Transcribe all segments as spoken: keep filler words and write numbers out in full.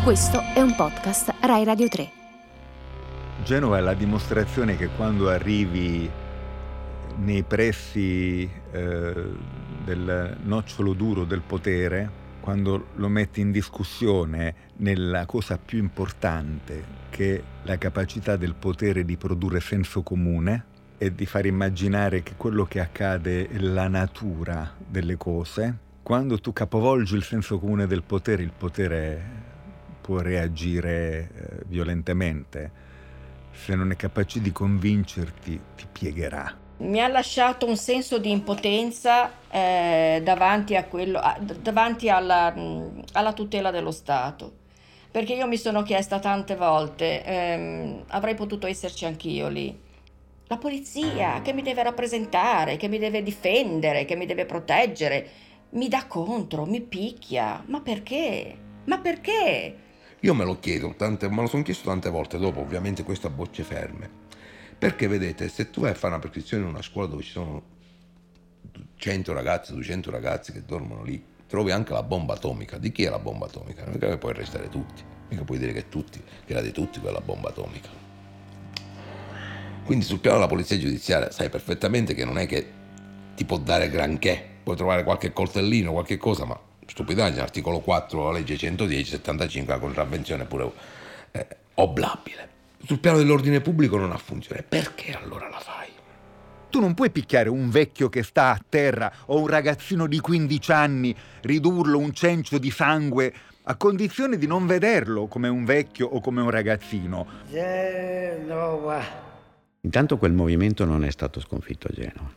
Questo è un podcast Rai Radio tre. Genova è la dimostrazione che quando arrivi nei pressi eh, del nocciolo duro del potere, quando lo metti in discussione nella cosa più importante, che è la capacità del potere di produrre senso comune e di far immaginare che quello che accade è la natura delle cose, quando tu capovolgi il senso comune del potere, il potere può reagire eh, violentemente. Se non è capace di convincerti, ti piegherà. Mi ha lasciato un senso di impotenza eh, davanti a quello, a, davanti alla, alla tutela dello Stato. Perché io mi sono chiesta tante volte, ehm, avrei potuto esserci anch'io lì. La polizia che mi deve rappresentare, che mi deve difendere, che mi deve proteggere, mi dà contro, mi picchia. Ma perché? Ma perché? Io me lo chiedo, tante, me lo sono chiesto tante volte dopo, ovviamente questo a bocce ferme. Perché vedete, se tu vai a fare una prescrizione in una scuola dove ci sono cento ragazzi, duecento ragazzi che dormono lì, trovi anche la bomba atomica. Di chi è la bomba atomica? Non è che puoi arrestare tutti, mica puoi dire che è tutti, che era di tutti quella bomba atomica. Quindi sul piano della polizia giudiziaria sai perfettamente che non è che ti può dare granché, puoi trovare qualche coltellino, qualche cosa, ma stupidaggine, articolo quattro della legge centodieci settantacinque, la contravvenzione è pure eh, oblabile. Sul piano dell'ordine pubblico non ha funzione. Perché allora la fai? Tu non puoi picchiare un vecchio che sta a terra o un ragazzino di quindici anni, ridurlo un cencio di sangue, a condizione di non vederlo come un vecchio o come un ragazzino. Genova. Intanto quel movimento non è stato sconfitto a Genova.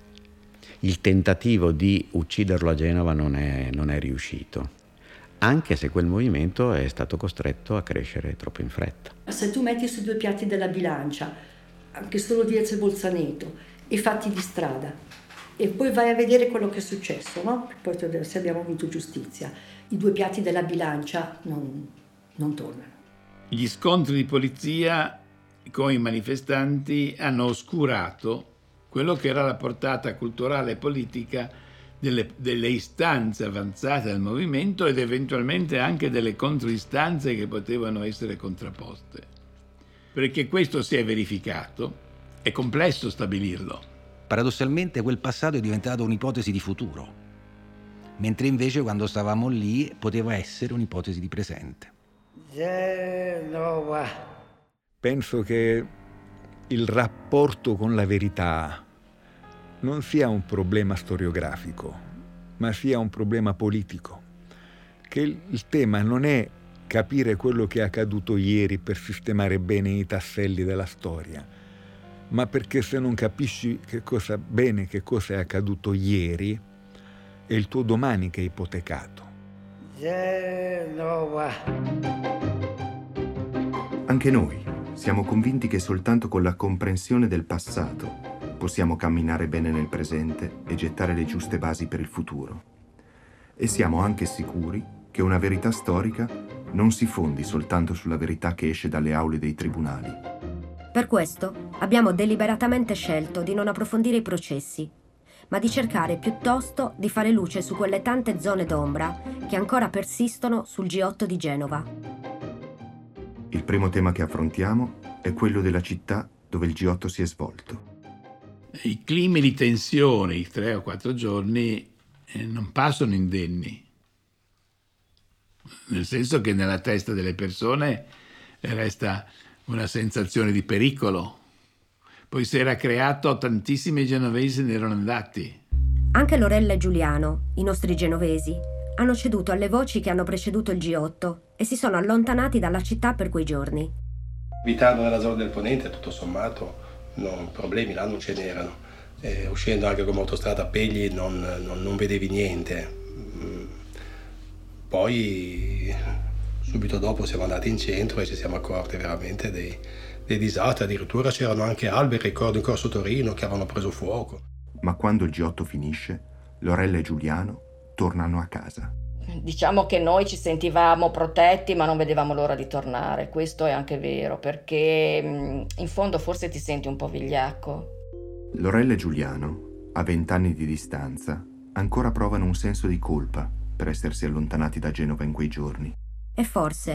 Il tentativo di ucciderlo a Genova non è, non è riuscito, anche se quel movimento è stato costretto a crescere troppo in fretta. Se tu metti sui due piatti della bilancia, anche solo Diez e Bolzaneto, i fatti di strada, e poi vai a vedere quello che è successo, no? Poi se abbiamo avuto giustizia, i due piatti della bilancia non, non tornano. Gli scontri di polizia con i manifestanti hanno oscurato quello che era la portata culturale e politica delle, delle istanze avanzate al movimento ed eventualmente anche delle controistanze che potevano essere contrapposte. Perché questo si è verificato, è complesso stabilirlo. Paradossalmente quel passato è diventato un'ipotesi di futuro, mentre invece quando stavamo lì poteva essere un'ipotesi di presente. Genova. Penso che il rapporto con la verità non sia un problema storiografico, ma sia un problema politico. Che il, il tema non è capire quello che è accaduto ieri per sistemare bene i tasselli della storia, ma perché se non capisci che cosa, bene che cosa è accaduto ieri, è il tuo domani che è ipotecato. Genova. Anche noi siamo convinti che soltanto con la comprensione del passato possiamo camminare bene nel presente e gettare le giuste basi per il futuro. E siamo anche sicuri che una verità storica non si fondi soltanto sulla verità che esce dalle aule dei tribunali. Per questo abbiamo deliberatamente scelto di non approfondire i processi, ma di cercare piuttosto di fare luce su quelle tante zone d'ombra che ancora persistono sul G otto di Genova. Il primo tema che affrontiamo è quello della città dove il G otto si è svolto. I climi di tensione, i tre o quattro giorni, eh, non passano indenni. Nel senso che nella testa delle persone resta una sensazione di pericolo. Poi si era creato, tantissimi genovesi se ne erano andati. Anche Lorella e Giuliano, i nostri genovesi, hanno ceduto alle voci che hanno preceduto il G otto e si sono allontanati dalla città per quei giorni. Abitando nella zona del Ponente, tutto sommato, non, problemi là non ce n'erano. Eh, uscendo anche come autostrada a Pegli non, non, non vedevi niente. Poi subito dopo siamo andati in centro e ci siamo accorti veramente dei, dei disastri. Addirittura c'erano anche alberi, ricordo in Corso Torino, che avevano preso fuoco. Ma quando il G otto finisce, Lorella e Giuliano tornano a casa. Diciamo che noi ci sentivamo protetti, ma non vedevamo l'ora di tornare. Questo è anche vero, perché in fondo forse ti senti un po' vigliacco. Lorella e Giuliano, a vent'anni di distanza, ancora provano un senso di colpa per essersi allontanati da Genova in quei giorni. E forse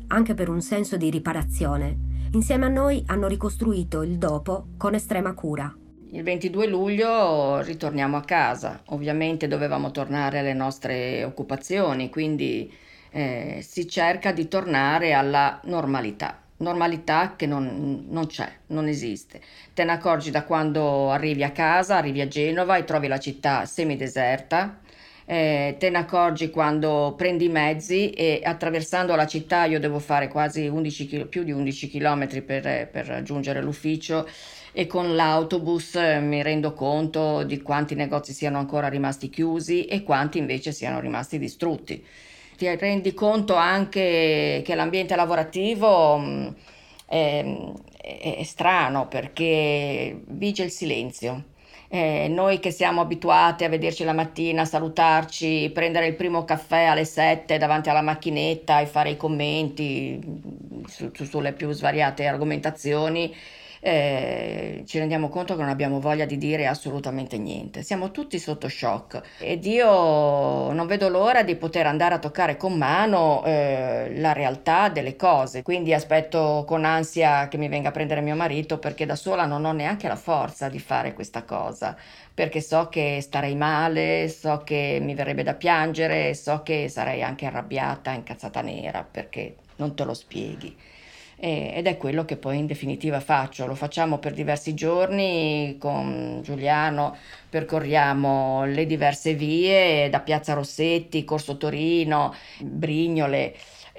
anche per un senso di riparazione. Insieme a noi hanno ricostruito il dopo con estrema cura. Il ventidue luglio ritorniamo a casa, ovviamente dovevamo tornare alle nostre occupazioni, quindi eh, si cerca di tornare alla normalità. Normalità che non, non c'è, non esiste. Te ne accorgi da quando arrivi a casa, arrivi a Genova e trovi la città semideserta. Eh, te ne accorgi quando prendi i mezzi e attraversando la città, io devo fare quasi undici, più di undici chilometri per, per raggiungere l'ufficio, e con l'autobus mi rendo conto di quanti negozi siano ancora rimasti chiusi e quanti invece siano rimasti distrutti. Ti rendi conto anche che l'ambiente lavorativo mh, è, è, è strano, perché vige il silenzio. Eh, noi che siamo abituati a vederci la mattina, salutarci, prendere il primo caffè alle sette davanti alla macchinetta e fare i commenti su, su, sulle più svariate argomentazioni, Eh, ci rendiamo conto che non abbiamo voglia di dire assolutamente niente. Siamo tutti sotto shock ed io non vedo l'ora di poter andare a toccare con mano eh, la realtà delle cose. Quindi aspetto con ansia che mi venga a prendere mio marito, perché da sola non ho neanche la forza di fare questa cosa, perché so che starei male, so che mi verrebbe da piangere, so che sarei anche arrabbiata, incazzata nera, perché non te lo spieghi. Ed è quello che poi in definitiva faccio. Lo facciamo per diversi giorni con Giuliano, percorriamo le diverse vie da Piazza Rossetti, Corso Torino, Brignole,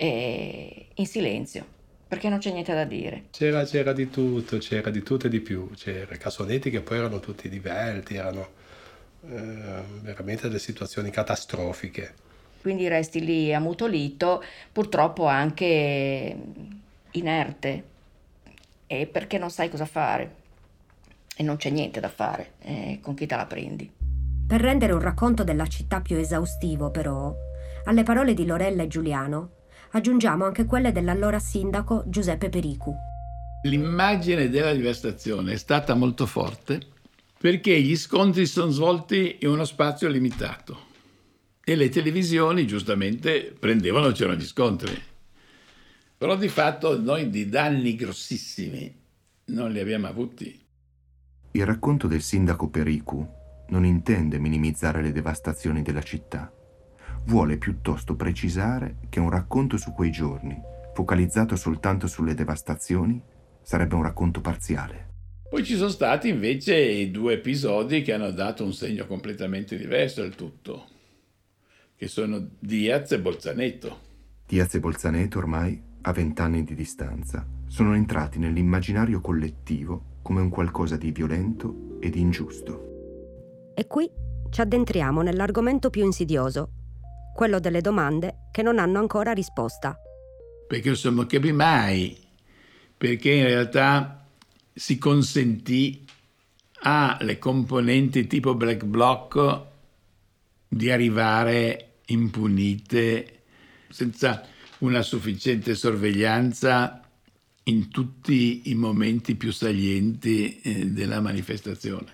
e in silenzio, perché non c'è niente da dire. C'era, c'era di tutto, c'era di tutto e di più. C'era cassonetti che poi erano tutti divelti, erano eh, veramente delle situazioni catastrofiche. Quindi resti lì ammutolito, purtroppo anche inerte, e perché non sai cosa fare e non c'è niente da fare, eh, con chi te la prendi. Per rendere un racconto della città più esaustivo, però, alle parole di Lorella e Giuliano aggiungiamo anche quelle dell'allora sindaco Giuseppe Pericu. L'immagine della devastazione è stata molto forte perché gli scontri sono svolti in uno spazio limitato e le televisioni giustamente prendevano, c'erano gli scontri. Però di fatto noi di danni grossissimi non li abbiamo avuti. Il racconto del sindaco Pericu non intende minimizzare le devastazioni della città. Vuole piuttosto precisare che un racconto su quei giorni, focalizzato soltanto sulle devastazioni, sarebbe un racconto parziale. Poi ci sono stati invece due episodi che hanno dato un segno completamente diverso al tutto, che sono Diaz e Bolzaneto. Diaz e Bolzaneto ormai, a vent'anni di distanza, sono entrati nell'immaginario collettivo come un qualcosa di violento e di ingiusto. E qui ci addentriamo nell'argomento più insidioso, quello delle domande che non hanno ancora risposta. Perché non si capì mai, perché in realtà si consentì alle componenti tipo Black Bloc di arrivare impunite, senza una sufficiente sorveglianza in tutti i momenti più salienti eh, della manifestazione.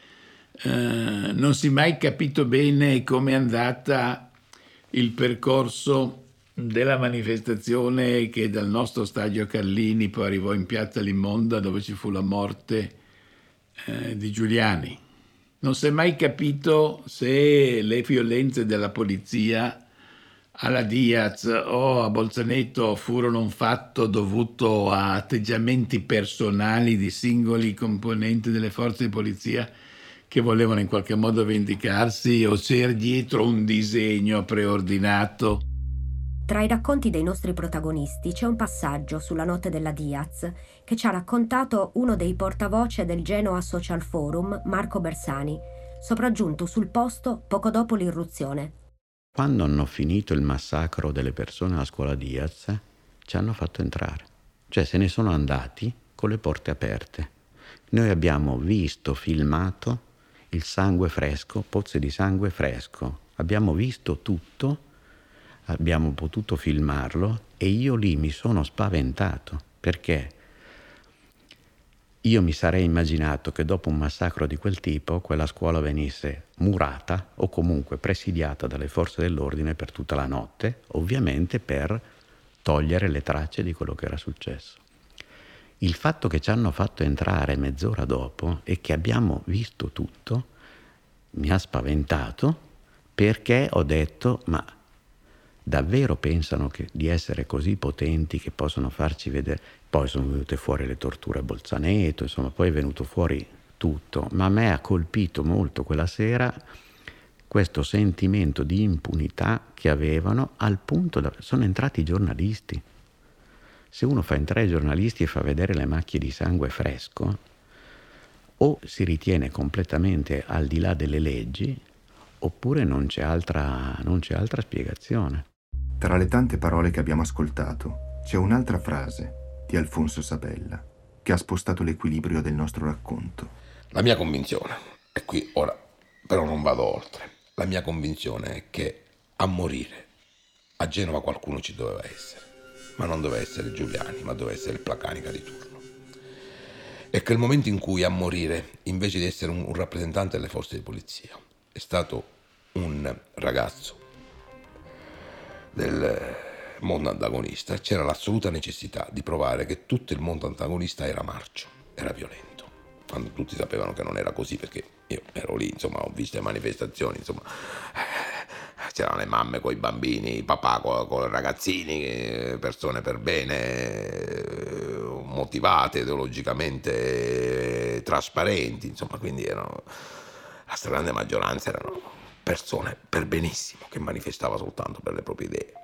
Eh, non si è mai capito bene come è andata il percorso della manifestazione che dal nostro stadio Carlini poi arrivò in piazza Limonda, dove ci fu la morte eh, di Giuliani. Non si è mai capito se le violenze della polizia alla Diaz o a Bolzaneto furono un fatto dovuto a atteggiamenti personali di singoli componenti delle forze di polizia che volevano in qualche modo vendicarsi, o c'era dietro un disegno preordinato. Tra i racconti dei nostri protagonisti c'è un passaggio sulla notte della Diaz che ci ha raccontato uno dei portavoce del Genoa Social Forum, Marco Bersani, sopraggiunto sul posto poco dopo l'irruzione. Quando hanno finito il massacro delle persone alla scuola Diaz, ci hanno fatto entrare. Cioè se ne sono andati con le porte aperte. Noi abbiamo visto, filmato il sangue fresco, pozze di sangue fresco. Abbiamo visto tutto, abbiamo potuto filmarlo e io lì mi sono spaventato perché io mi sarei immaginato che dopo un massacro di quel tipo quella scuola venisse murata o comunque presidiata dalle forze dell'ordine per tutta la notte, ovviamente per togliere le tracce di quello che era successo. Il fatto che ci hanno fatto entrare mezz'ora dopo e che abbiamo visto tutto mi ha spaventato, perché ho detto: ma davvero pensano che, di essere così potenti che possono farci vedere? Poi sono venute fuori le torture a Bolzaneto, insomma, poi è venuto fuori tutto, ma a me ha colpito molto quella sera questo sentimento di impunità che avevano, al punto da... sono entrati i giornalisti. Se uno fa entrare i giornalisti e fa vedere le macchie di sangue fresco, o si ritiene completamente al di là delle leggi, oppure non c'è altra, non c'è altra spiegazione. Tra le tante parole che abbiamo ascoltato, c'è un'altra frase di Alfonso Sabella che ha spostato l'equilibrio del nostro racconto. La mia convinzione, e qui ora però non vado oltre, la mia convinzione è che a morire a Genova qualcuno ci doveva essere, ma non doveva essere Giuliani, ma doveva essere il Placanica di turno. E che il momento in cui a morire, invece di essere un, un rappresentante delle forze di polizia, è stato un ragazzo del mondo antagonista, c'era l'assoluta necessità di provare che tutto il mondo antagonista era marcio, era violento, quando tutti sapevano che non era così, perché io ero lì, insomma, ho visto le manifestazioni, insomma, c'erano le mamme con i bambini, i papà con, con i ragazzini, persone per bene, motivate, ideologicamente trasparenti, insomma, quindi erano, la stragrande maggioranza erano persone per benissimo, che manifestava soltanto per le proprie idee.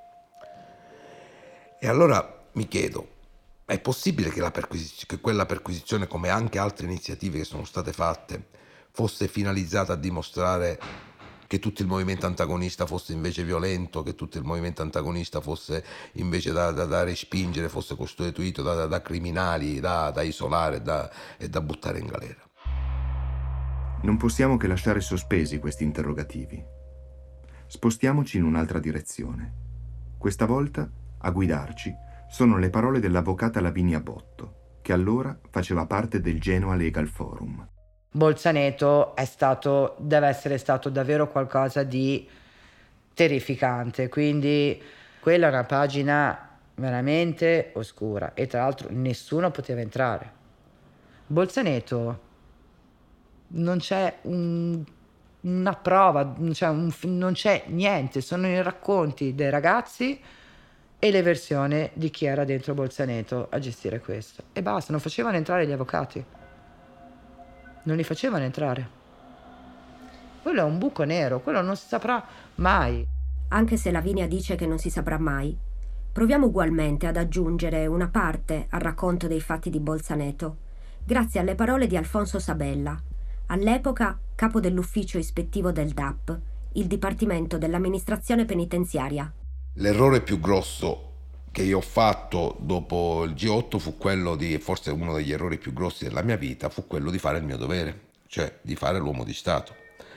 E allora mi chiedo, è possibile che, la perquisizio- che quella perquisizione, come anche altre iniziative che sono state fatte, fosse finalizzata a dimostrare che tutto il movimento antagonista fosse invece violento, che tutto il movimento antagonista fosse invece da, da, da respingere, fosse costituito da, da, da criminali, da, da isolare da, e da buttare in galera? Non possiamo che lasciare sospesi questi interrogativi. Spostiamoci in un'altra direzione. Questa volta, a guidarci, sono le parole dell'avvocata Lavinia Botto, che allora faceva parte del Genoa Legal Forum. Bolzaneto è stato, deve essere stato davvero qualcosa di terrificante, quindi quella è una pagina veramente oscura e tra l'altro nessuno poteva entrare. Bolzaneto non c'è un, una prova, non c'è, un, non c'è niente, sono i racconti dei ragazzi e le versioni di chi era dentro Bolzaneto a gestire questo. E basta, non facevano entrare gli avvocati. Non li facevano entrare. Quello è un buco nero, quello non si saprà mai. Anche se Lavinia dice che non si saprà mai, proviamo ugualmente ad aggiungere una parte al racconto dei fatti di Bolzaneto, grazie alle parole di Alfonso Sabella, all'epoca capo dell'ufficio ispettivo del D A P, il Dipartimento dell'Amministrazione Penitenziaria. L'errore più grosso che io ho fatto dopo il G otto fu quello di, forse uno degli errori più grossi della mia vita, fu quello di fare il mio dovere, cioè di fare l'uomo di Stato.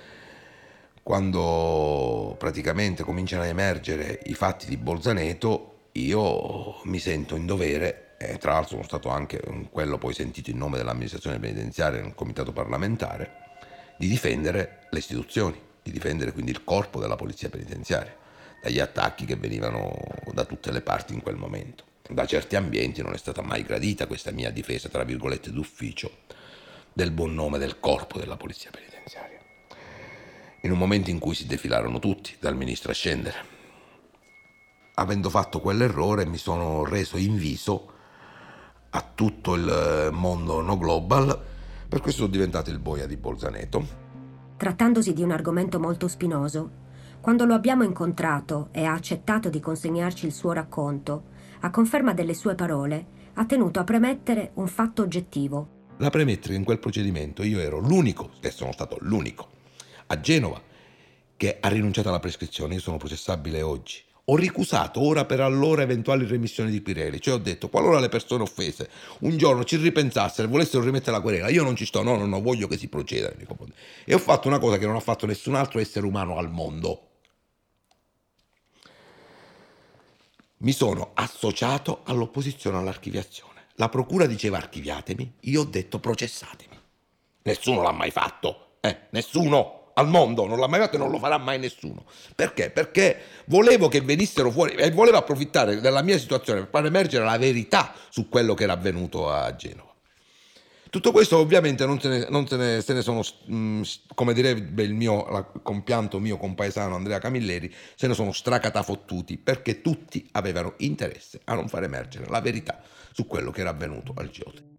Quando praticamente cominciano a emergere i fatti di Bolzaneto, io mi sento in dovere, e tra l'altro sono stato anche quello poi sentito in nome dell'amministrazione penitenziaria nel comitato parlamentare, di difendere le istituzioni, di difendere quindi il corpo della polizia penitenziaria dagli attacchi che venivano da tutte le parti in quel momento. Da certi ambienti non è stata mai gradita questa mia difesa, tra virgolette, d'ufficio del buon nome del corpo della polizia penitenziaria. In un momento in cui si defilarono tutti, dal ministro a scendere. Avendo fatto quell'errore mi sono reso inviso a tutto il mondo no global, per questo sono diventato il boia di Bolzaneto. Trattandosi di un argomento molto spinoso, quando lo abbiamo incontrato e ha accettato di consegnarci il suo racconto, a conferma delle sue parole, ha tenuto a premettere un fatto oggettivo. Da premettere che in quel procedimento io ero l'unico, e sono stato l'unico, a Genova, che ha rinunciato alla prescrizione. Io sono processabile oggi. Ho ricusato ora per allora eventuali remissioni di querele, cioè ho detto, qualora le persone offese un giorno ci ripensassero e volessero rimettere la querela, io non ci sto, no, no, no, voglio che si proceda. E ho fatto una cosa che non ha fatto nessun altro essere umano al mondo. Mi sono associato all'opposizione all'archiviazione. La procura diceva archiviatemi, io ho detto processatemi. Nessuno l'ha mai fatto, eh? Nessuno, al mondo, non l'ha mai fatto e non lo farà mai nessuno. Perché? Perché volevo che venissero fuori e volevo approfittare della mia situazione per far emergere la verità su quello che era avvenuto a Genova. Tutto questo ovviamente non se ne, non se ne, se ne sono, mh, come direbbe il mio la, compianto mio compaesano Andrea Camilleri, se ne sono stracatafottuti, perché tutti avevano interesse a non far emergere la verità su quello che era avvenuto al G otto.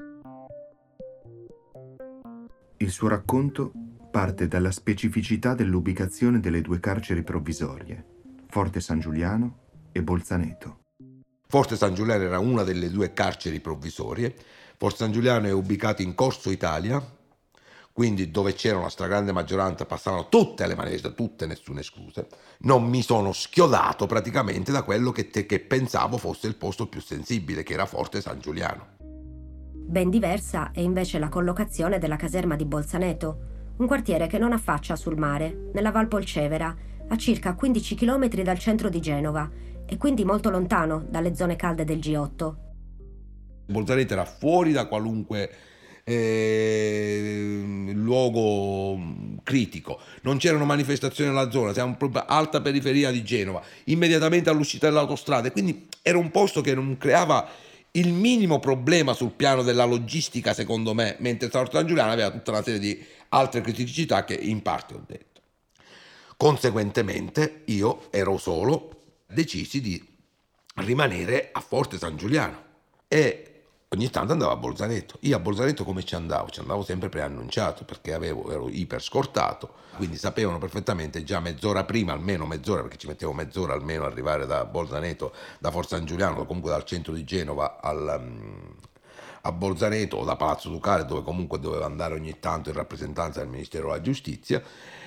Il suo racconto parte dalla specificità dell'ubicazione delle due carceri provvisorie, Forte San Giuliano e Bolzaneto. Forte San Giuliano era una delle due carceri provvisorie. Forte San Giuliano è ubicato in Corso Italia, quindi dove c'era una stragrande maggioranza passavano tutte le manifestazioni, tutte, nessuna esclusa. Non mi sono schiodato praticamente da quello che, te, che pensavo fosse il posto più sensibile, che era Forte San Giuliano. Ben diversa è invece la collocazione della caserma di Bolzaneto, un quartiere che non affaccia sul mare, nella Val Polcevera, a circa quindici chilometri dal centro di Genova e quindi molto lontano dalle zone calde del G otto. Bolzaneto era fuori da qualunque eh, luogo critico, non c'erano manifestazioni nella zona, siamo proprio alta periferia di Genova, immediatamente all'uscita dell'autostrada, e quindi era un posto che non creava il minimo problema sul piano della logistica, secondo me, mentre Forte San Giuliano aveva tutta una serie di altre criticità che in parte ho detto. Conseguentemente io ero solo, decisi di rimanere a Forte San Giuliano e ogni tanto andavo a Bolzaneto. Io a Bolzaneto come ci andavo? Ci andavo sempre preannunciato, perché avevo, ero iper scortato, quindi sapevano perfettamente già mezz'ora prima, almeno mezz'ora, perché ci mettevo mezz'ora almeno ad arrivare da Bolzaneto, da Forte San Giuliano, o comunque dal centro di Genova al, um, a Bolzaneto, o da Palazzo Ducale, dove comunque doveva andare ogni tanto in rappresentanza del Ministero della Giustizia.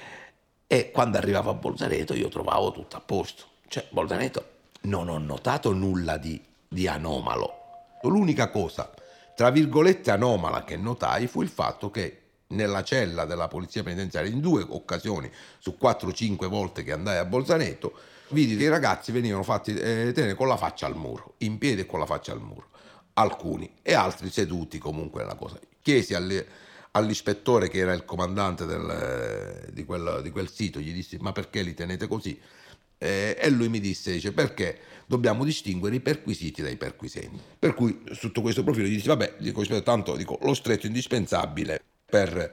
E quando arrivavo a Bolzaneto io trovavo tutto a posto. Cioè, Bolzaneto non ho notato nulla di, di anomalo. L'unica cosa, tra virgolette, anomala che notai fu il fatto che nella cella della polizia penitenziaria, in due occasioni su quattro o cinque volte che andai a Bolzaneto, vidi che i ragazzi venivano fatti eh, tenere con la faccia al muro, in piedi e con la faccia al muro, alcuni, e altri seduti comunque nella cosa. Chiesi alle, all'ispettore, che era il comandante del, di, quel, di quel sito, gli dissi: ma perché li tenete così? Eh, e lui mi disse, dice, perché dobbiamo distinguere i perquisiti dai perquisenti. Per cui sotto questo profilo gli dissi: vabbè, dico, tanto dico, lo stretto indispensabile per,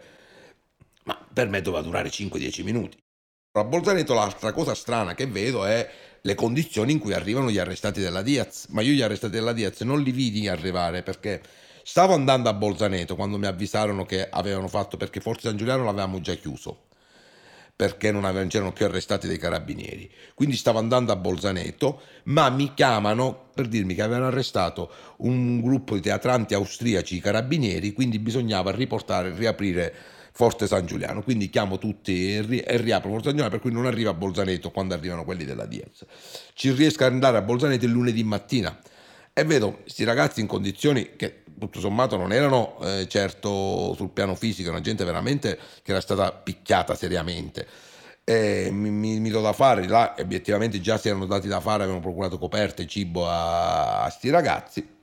ma per me doveva durare cinque dieci minuti. A Bolzaneto l'altra cosa strana che vedo è le condizioni in cui arrivano gli arrestati della Diaz, ma io gli arrestati della Diaz non li vidi arrivare, perché stavo andando a Bolzaneto quando mi avvisarono che avevano fatto, perché Forte San Giuliano l'avevamo già chiuso, perché non avevano, c'erano più arrestati dei carabinieri, quindi stavo andando a Bolzaneto, ma mi chiamano per dirmi che avevano arrestato un gruppo di teatranti austriaci carabinieri, quindi bisognava riportare, riaprire Forte San Giuliano, quindi chiamo tutti e, ri- e riapro Forte San Giuliano, per cui non arrivo a Bolzaneto quando arrivano quelli della Diaz. Ci riesco ad andare a Bolzaneto il lunedì mattina e vedo questi ragazzi in condizioni che tutto sommato non erano eh, certo sul piano fisico, una gente veramente che era stata picchiata seriamente. E mi, mi, mi do da fare, là obiettivamente già si erano dati da fare, avevano procurato coperte e cibo a, a sti ragazzi.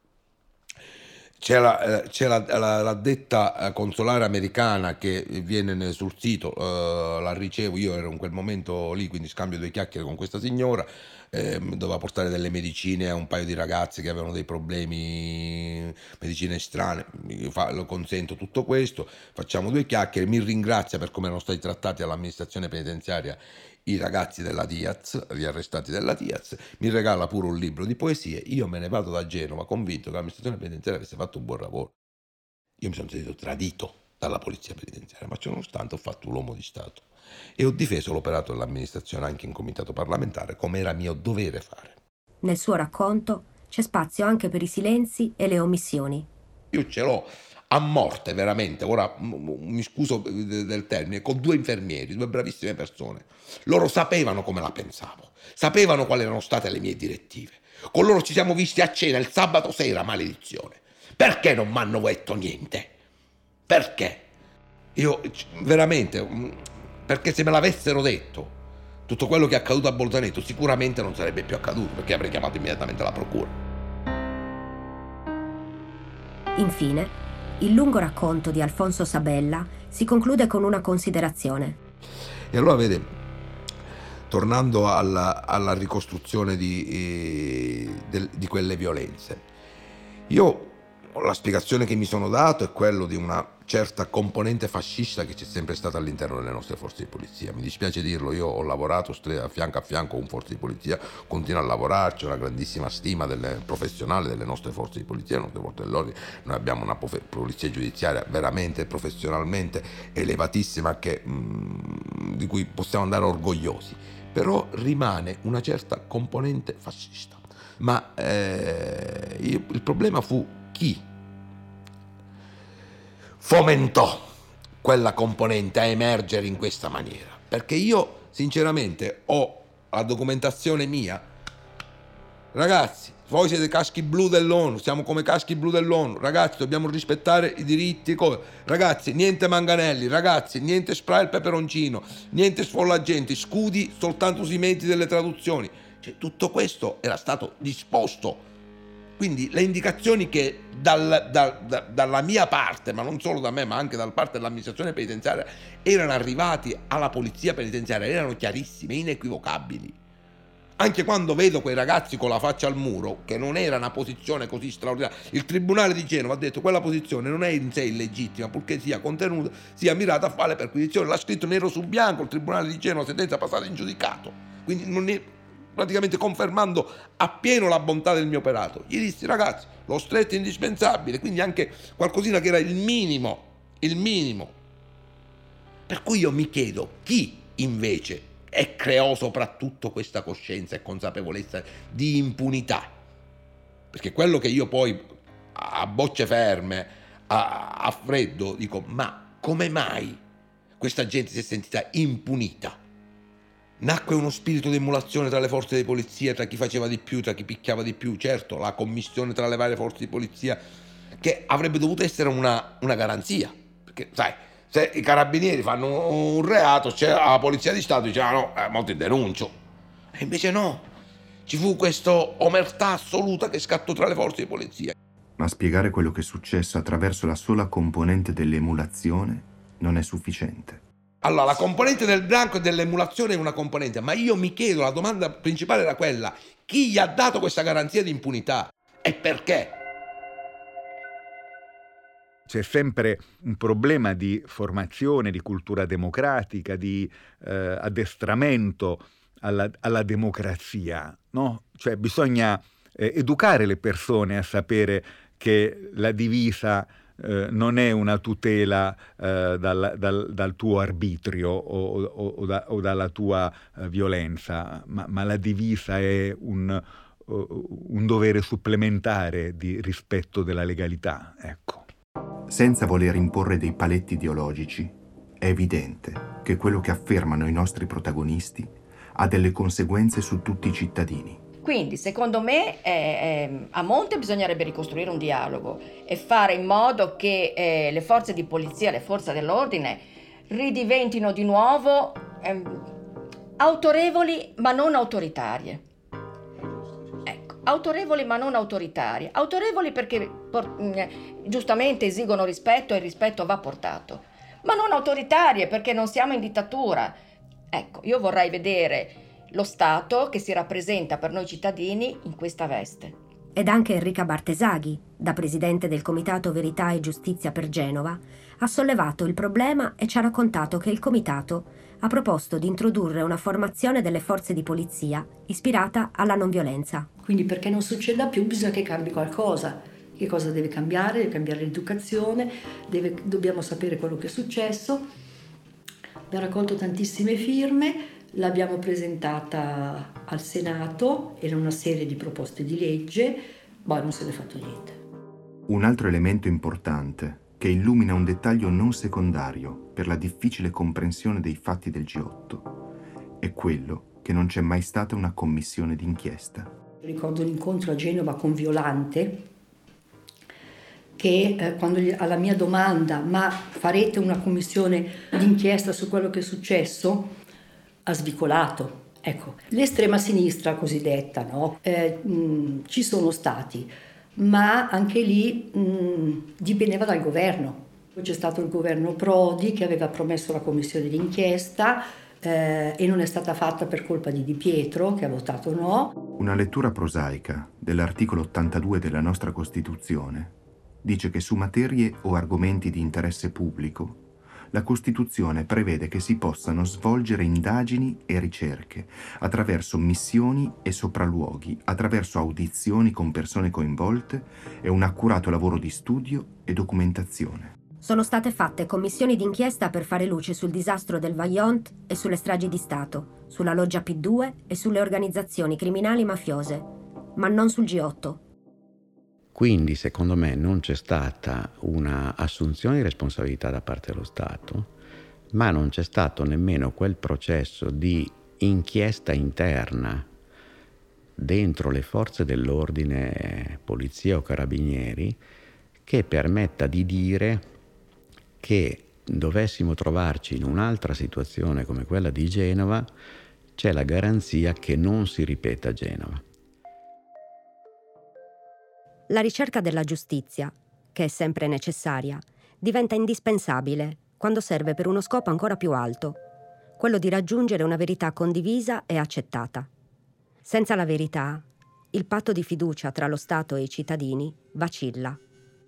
C'è, la, c'è la, la, l'addetta consolare americana che viene sul sito, uh, la ricevo, io ero in quel momento lì, quindi scambio due chiacchiere con questa signora, eh, doveva portare delle medicine a un paio di ragazzi che avevano dei problemi, medicine strane, fa, lo consento tutto questo, facciamo due chiacchiere, mi ringrazia per come erano stati trattati all'amministrazione penitenziaria i ragazzi della Diaz, gli arrestati della Diaz, mi regala pure un libro di poesie, io me ne vado da Genova convinto che l'amministrazione penitenziaria avesse fatto un buon lavoro. Io mi sono sentito tradito dalla polizia penitenziaria, ma ciononostante ho fatto l'uomo di Stato e ho difeso l'operato dell'amministrazione anche in comitato parlamentare, come era mio dovere fare. Nel suo racconto c'è spazio anche per i silenzi e le omissioni. Io ce l'ho a morte, veramente, ora mi scuso del termine, con due infermieri, due bravissime persone. Loro sapevano come la pensavo, sapevano quali erano state le mie direttive. Con loro ci siamo visti a cena il sabato sera, maledizione. Perché non mi hanno detto niente? Perché? Io, veramente, perché se me l'avessero detto, tutto quello che è accaduto a Bolzaneto sicuramente non sarebbe più accaduto, perché avrei chiamato immediatamente la procura. Infine, il lungo racconto di Alfonso Sabella si conclude con una considerazione. E allora vede, tornando alla, alla ricostruzione di, eh, del, di quelle violenze, io la spiegazione che mi sono dato è quello di una certa componente fascista che c'è sempre stata all'interno delle nostre forze di polizia. Mi dispiace dirlo, io ho lavorato a fianco a fianco con forze di polizia, continuo a lavorarci, ho una grandissima stima delle professionali delle nostre forze di polizia, delle nostre forze dell'ordine. Noi abbiamo una polizia giudiziaria veramente professionalmente elevatissima che, mh, di cui possiamo andare orgogliosi, però rimane una certa componente fascista. Ma eh, il problema fu chi fomentò quella componente a emergere in questa maniera, perché io sinceramente ho la documentazione mia. Ragazzi, voi siete caschi blu dell'ONU, siamo come caschi blu dell'ONU, ragazzi, dobbiamo rispettare i diritti, ragazzi, niente manganelli, ragazzi, niente spray al peperoncino, niente sfollagenti, scudi soltanto sui mezzi delle traduzioni. Cioè, tutto questo era stato disposto. Quindi le indicazioni che dal, dal, da, dalla mia parte, ma non solo da me, ma anche dalla parte dell'amministrazione penitenziaria, erano arrivati alla polizia penitenziaria, erano chiarissime, inequivocabili. Anche quando vedo quei ragazzi con la faccia al muro, che non era una posizione così straordinaria, il Tribunale di Genova ha detto quella posizione non è in sé illegittima, purché sia contenuta, sia mirata a fare le perquisizioni. L'ha scritto nero su bianco il Tribunale di Genova, sentenza passata in giudicato. Quindi non è... praticamente confermando appieno la bontà del mio operato. Gli dissi, ragazzi, lo stretto è indispensabile, quindi anche qualcosina che era il minimo, il minimo. Per cui io mi chiedo, chi invece è creò soprattutto questa coscienza e consapevolezza di impunità? Perché quello che io poi a bocce ferme, a, a freddo, dico, ma come mai questa gente si è sentita impunita? Nacque uno spirito di emulazione tra le forze di polizia, tra chi faceva di più, tra chi picchiava di più. Certo, la commissione tra le varie forze di polizia, che avrebbe dovuto essere una, una garanzia. Perché, sai, se i carabinieri fanno un reato, c'è la polizia di Stato, dice, ah no, eh, mo ti denuncio. E invece no, ci fu questa omertà assoluta che scattò tra le forze di polizia. Ma spiegare quello che è successo attraverso la sola componente dell'emulazione non è sufficiente. Allora, la componente del branco e dell'emulazione è una componente, ma io mi chiedo, la domanda principale era quella: chi gli ha dato questa garanzia di impunità e perché? C'è sempre un problema di formazione, di cultura democratica, di eh, addestramento alla, alla democrazia, no? Cioè bisogna eh, educare le persone a sapere che la divisa Eh, non è una tutela eh, dal, dal, dal tuo arbitrio o, o, o, da, o dalla tua eh, violenza, ma, ma la divisa è un, uh, un dovere supplementare di rispetto della legalità. Ecco. Senza voler imporre dei paletti ideologici, è evidente che quello che affermano i nostri protagonisti ha delle conseguenze su tutti i cittadini. Quindi, secondo me, eh, eh, a monte bisognerebbe ricostruire un dialogo e fare in modo che eh, le forze di polizia, le forze dell'ordine, ridiventino di nuovo eh, autorevoli ma non autoritarie. Ecco, autorevoli ma non autoritarie. Autorevoli perché por- giustamente esigono rispetto e il rispetto va portato, ma non autoritarie perché non siamo in dittatura. Ecco, io vorrei vedere lo Stato che si rappresenta per noi cittadini in questa veste. Ed anche Enrica Bartesaghi, da presidente del Comitato Verità e Giustizia per Genova, ha sollevato il problema e ci ha raccontato che il Comitato ha proposto di introdurre una formazione delle forze di polizia ispirata alla non violenza. Quindi perché non succeda più bisogna che cambi qualcosa. Che cosa deve cambiare? Deve cambiare l'educazione, deve, dobbiamo sapere quello che è successo. Abbiamo raccolto tantissime firme, l'abbiamo presentata al Senato, era una serie di proposte di legge, poi non se ne è fatto niente. Un altro elemento importante che illumina un dettaglio non secondario per la difficile comprensione dei fatti del G otto è quello che non c'è mai stata una commissione d'inchiesta. Ricordo l'incontro a Genova con Violante, che eh, quando gli, alla mia domanda ma farete una commissione d'inchiesta su quello che è successo, ha svicolato. Ecco, l'estrema sinistra cosiddetta, no? Eh, mh, ci sono stati, ma anche lì mh, dipendeva dal governo. Poi c'è stato il governo Prodi che aveva promesso la commissione d'inchiesta, eh, e non è stata fatta per colpa di Di Pietro, che ha votato no. Una lettura prosaica dell'articolo ottantadue della nostra Costituzione dice che su materie o argomenti di interesse pubblico la Costituzione prevede che si possano svolgere indagini e ricerche attraverso missioni e sopralluoghi, attraverso audizioni con persone coinvolte e un accurato lavoro di studio e documentazione. Sono state fatte commissioni d'inchiesta per fare luce sul disastro del Vajont e sulle stragi di Stato, sulla loggia P due e sulle organizzazioni criminali mafiose, ma non sul G otto. Quindi, secondo me, non c'è stata una assunzione di responsabilità da parte dello Stato, ma non c'è stato nemmeno quel processo di inchiesta interna dentro le forze dell'ordine, polizia o carabinieri, che permetta di dire che dovessimo trovarci in un'altra situazione come quella di Genova, c'è la garanzia che non si ripeta a Genova. La ricerca della giustizia, che è sempre necessaria, diventa indispensabile quando serve per uno scopo ancora più alto, quello di raggiungere una verità condivisa e accettata. Senza la verità, il patto di fiducia tra lo Stato e i cittadini vacilla.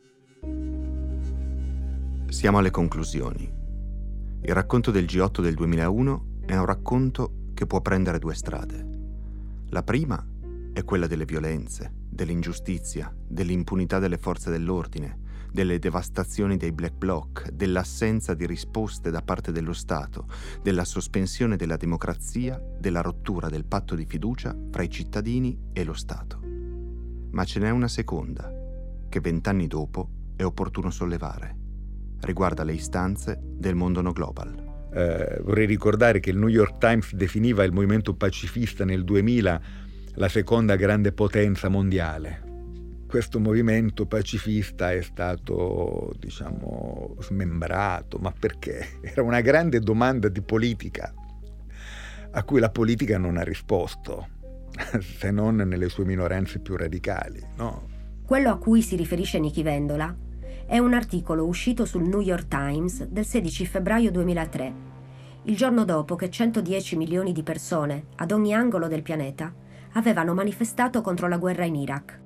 Siamo alle conclusioni. Il racconto del G otto del duemilauno è un racconto che può prendere due strade. La prima è quella delle violenze, dell'ingiustizia, dell'impunità delle forze dell'ordine, delle devastazioni dei black bloc, dell'assenza di risposte da parte dello Stato, della sospensione della democrazia, della rottura del patto di fiducia fra i cittadini e lo Stato. Ma ce n'è una seconda, che vent'anni dopo è opportuno sollevare. Riguarda le istanze del mondo no global. Eh, vorrei ricordare che il New York Times definiva il movimento pacifista nel duemila la seconda grande potenza mondiale. Questo movimento pacifista è stato, diciamo, smembrato, ma perché? Era una grande domanda di politica a cui la politica non ha risposto, se non nelle sue minoranze più radicali, no? Quello a cui si riferisce Nichi Vendola è un articolo uscito sul New York Times del sedici febbraio duemilatré, il giorno dopo che centodieci milioni di persone ad ogni angolo del pianeta avevano manifestato contro la guerra in Iraq.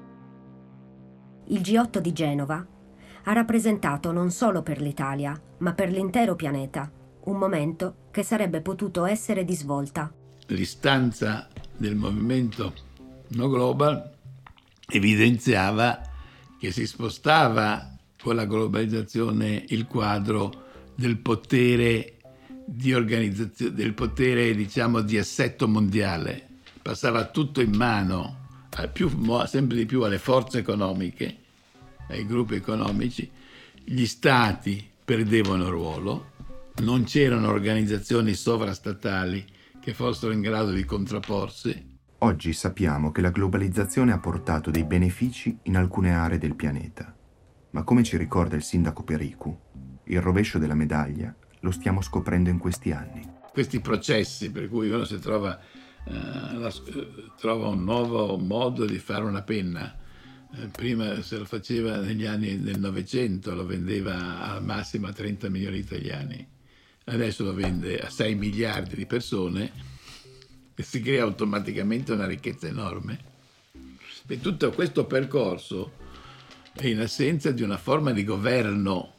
Il G otto di Genova ha rappresentato non solo per l'Italia, ma per l'intero pianeta, un momento che sarebbe potuto essere di svolta. L'istanza del movimento No Global evidenziava che si spostava con la globalizzazione il quadro del potere di organizzazione, del potere, diciamo, di assetto mondiale. Passava tutto in mano più, sempre di più alle forze economiche, ai gruppi economici. Gli stati perdevano ruolo, non c'erano organizzazioni sovrastatali che fossero in grado di contrapporsi. Oggi sappiamo che la globalizzazione ha portato dei benefici in alcune aree del pianeta, ma come ci ricorda il sindaco Pericu, il rovescio della medaglia lo stiamo scoprendo in questi anni. Questi processi per cui uno si trova Uh, la, uh, trova un nuovo modo di fare una penna. Uh, prima se lo faceva negli anni del Novecento, lo vendeva al massimo a trenta milioni di italiani, adesso lo vende a sei miliardi di persone e si crea automaticamente una ricchezza enorme. E tutto questo percorso è in assenza di una forma di governo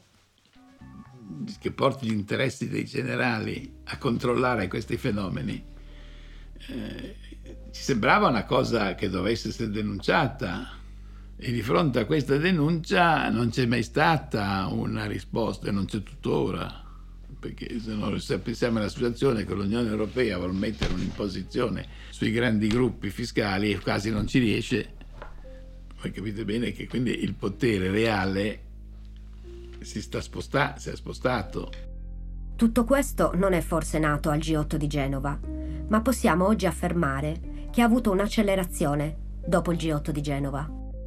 che porti gli interessi dei generali a controllare questi fenomeni. Eh, ci sembrava una cosa che dovesse essere denunciata e di fronte a questa denuncia non c'è mai stata una risposta e non c'è tuttora, perché se, non, se pensiamo alla situazione che l'Unione Europea vuole mettere un'imposizione sui grandi gruppi fiscali e quasi non ci riesce, voi capite bene che quindi il potere reale si, sta sposta- si è spostato. Tutto questo non è forse nato al G otto di Genova, ma possiamo oggi affermare che ha avuto un'accelerazione dopo il G otto di Genova.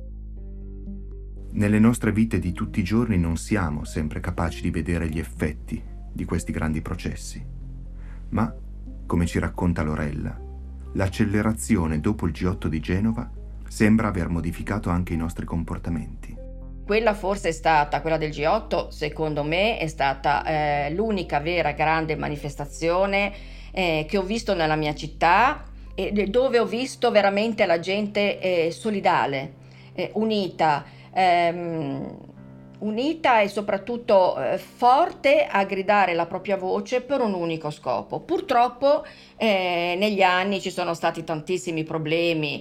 Nelle nostre vite di tutti i giorni non siamo sempre capaci di vedere gli effetti di questi grandi processi, ma, come ci racconta Lorella, l'accelerazione dopo il G otto di Genova sembra aver modificato anche i nostri comportamenti. Quella forse è stata, quella del G otto, secondo me, è stata eh, l'unica vera grande manifestazione eh, che ho visto nella mia città, e dove ho visto veramente la gente eh, solidale, eh, unita, ehm, unita e soprattutto eh, forte a gridare la propria voce per un unico scopo. Purtroppo eh, negli anni ci sono stati tantissimi problemi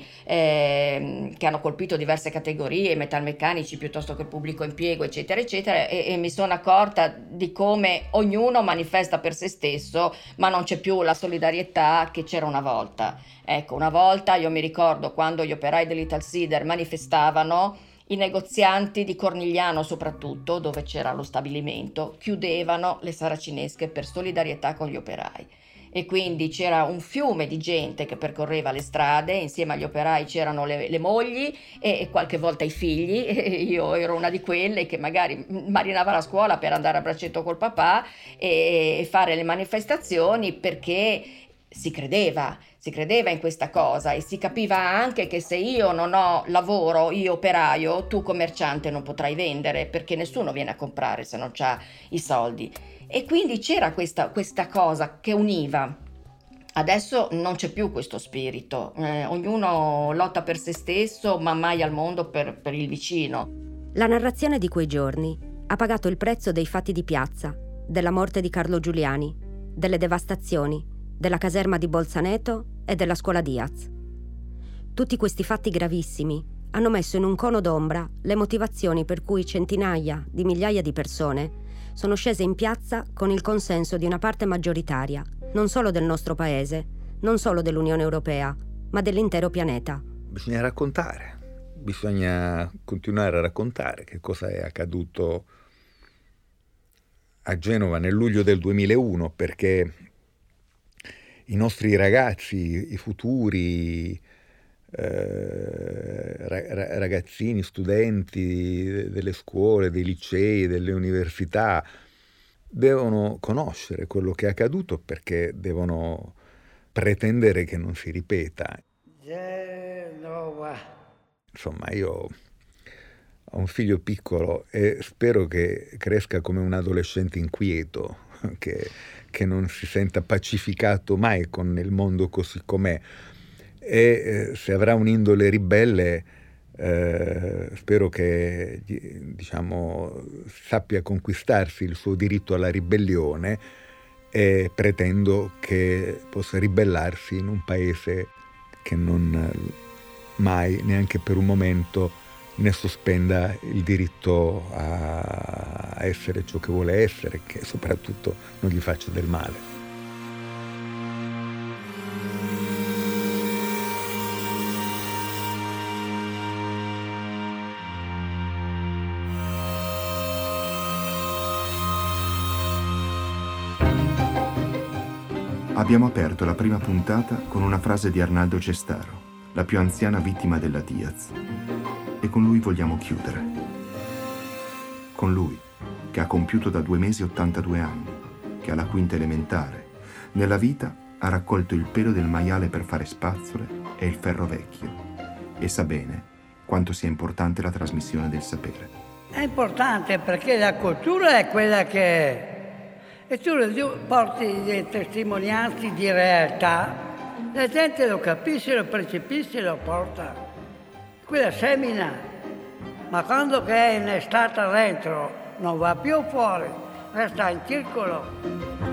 eh, che hanno colpito diverse categorie, metalmeccanici piuttosto che il pubblico impiego, eccetera, eccetera, e, e mi sono accorta di come ognuno manifesta per se stesso, ma non c'è più la solidarietà che c'era una volta. Ecco, una volta io mi ricordo quando gli operai dell'Italsider manifestavano, i negozianti di Cornigliano soprattutto, dove c'era lo stabilimento, chiudevano le saracinesche per solidarietà con gli operai. E quindi c'era un fiume di gente che percorreva le strade, insieme agli operai c'erano le, le mogli e, e qualche volta i figli. E io ero una di quelle che magari marinava la scuola per andare a braccetto col papà e, e fare le manifestazioni, perché si credeva, si credeva in questa cosa e si capiva anche che se io non ho lavoro, io operaio, tu commerciante non potrai vendere, perché nessuno viene a comprare se non c'ha i soldi. E quindi c'era questa, questa cosa che univa. Adesso non c'è più questo spirito, eh, ognuno lotta per se stesso, ma mai al mondo per, per il vicino. La narrazione di quei giorni ha pagato il prezzo dei fatti di piazza, della morte di Carlo Giuliani, delle devastazioni, della caserma di Bolzaneto e della scuola Diaz. Tutti questi fatti gravissimi hanno messo in un cono d'ombra le motivazioni per cui centinaia di migliaia di persone sono scese in piazza con il consenso di una parte maggioritaria, non solo del nostro paese, non solo dell'Unione Europea, ma dell'intero pianeta. Bisogna raccontare, bisogna continuare a raccontare che cosa è accaduto a Genova nel luglio del duemilauno, perché i nostri ragazzi, i futuri eh, ragazzini, studenti delle scuole, dei licei, delle università, devono conoscere quello che è accaduto, perché devono pretendere che non si ripeta. Genova. Insomma, io ho un figlio piccolo e spero che cresca come un adolescente inquieto, che, che non si senta pacificato mai con il mondo così com'è, e eh, se avrà un'indole ribelle eh, spero che, diciamo, sappia conquistarsi il suo diritto alla ribellione, e pretendo che possa ribellarsi in un paese che non mai, neanche per un momento, ne sospenda il diritto a essere ciò che vuole essere, che soprattutto non gli faccia del male. Abbiamo aperto la prima puntata con una frase di Arnaldo Cestaro, la più anziana vittima della Diaz. E con lui vogliamo chiudere. Con lui, che ha compiuto da due mesi ottantadue anni, che alla quinta elementare, nella vita ha raccolto il pelo del maiale per fare spazzole e il ferro vecchio, e sa bene quanto sia importante la trasmissione del sapere. È importante perché la cultura è quella che è. E tu porti delle testimonianze di realtà, la gente lo capisce, lo percepisce e lo porta. Quella semina, ma quando che è innestata dentro non va più fuori, resta in circolo.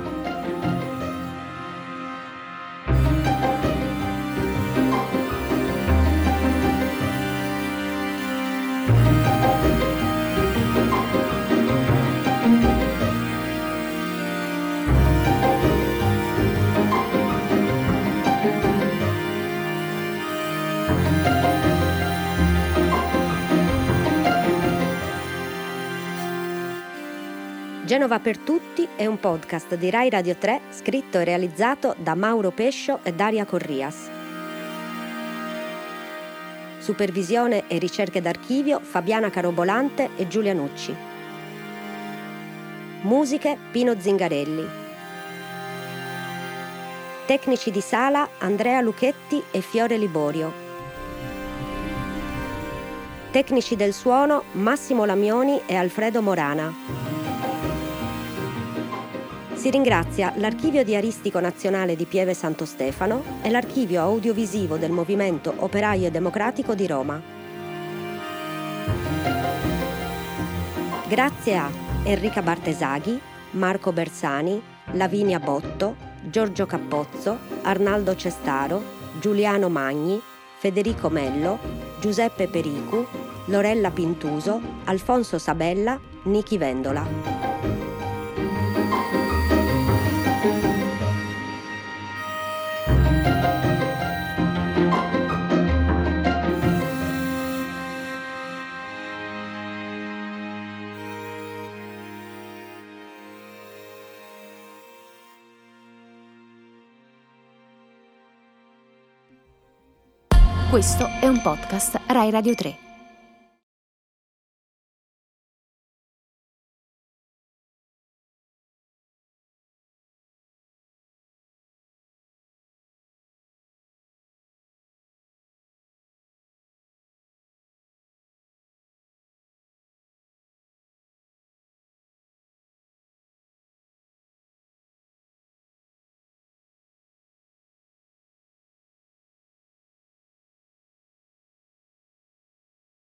Genova per tutti è un podcast di Rai Radio tre scritto e realizzato da Mauro Pescio e Daria Corrias. Supervisione e ricerche d'archivio Fabiana Carobolante e Giulia Nucci. Musiche Pino Zingarelli. Tecnici di sala Andrea Luchetti e Fiore Liborio. Tecnici del suono Massimo Lamioni e Alfredo Morana. Si ringrazia l'Archivio Diaristico Nazionale di Pieve Santo Stefano e l'Archivio Audiovisivo del Movimento Operaio e Democratico di Roma. Grazie a Enrica Bartesaghi, Marco Bersani, Lavinia Botto, Giorgio Cappozzo, Arnaldo Cestaro, Giuliano Magni, Federico Mello, Giuseppe Pericu, Lorella Pintuso, Alfonso Sabella, Nichi Vendola. Questo è un podcast Rai Radio tre.